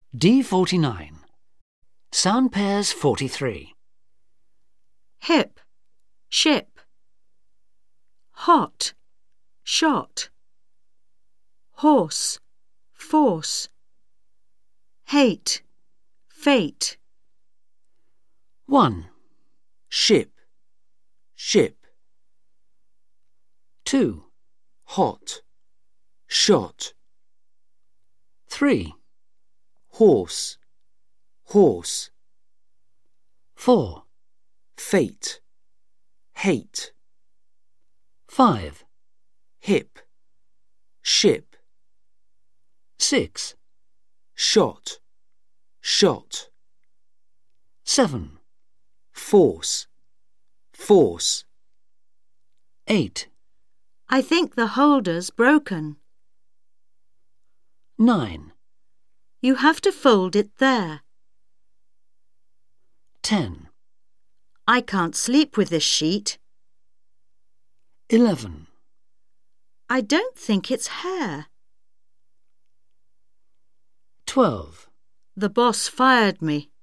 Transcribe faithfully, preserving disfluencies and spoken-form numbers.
D forty-nine. Sound pairs forty-three. Hip, ship. Hot, shot. Horse, force. Hate, fate. one. Ship, ship. two. Hot, shot. three. Horse, horse. four. Fate, hate. five. Hip, ship. six. Shot, shot. seven. Force, force. eight. I think the holder's broken. nine. You have to fold it there. ten. I can't sleep with this sheet. eleven. I don't think it's hair. twelve. The boss fired me.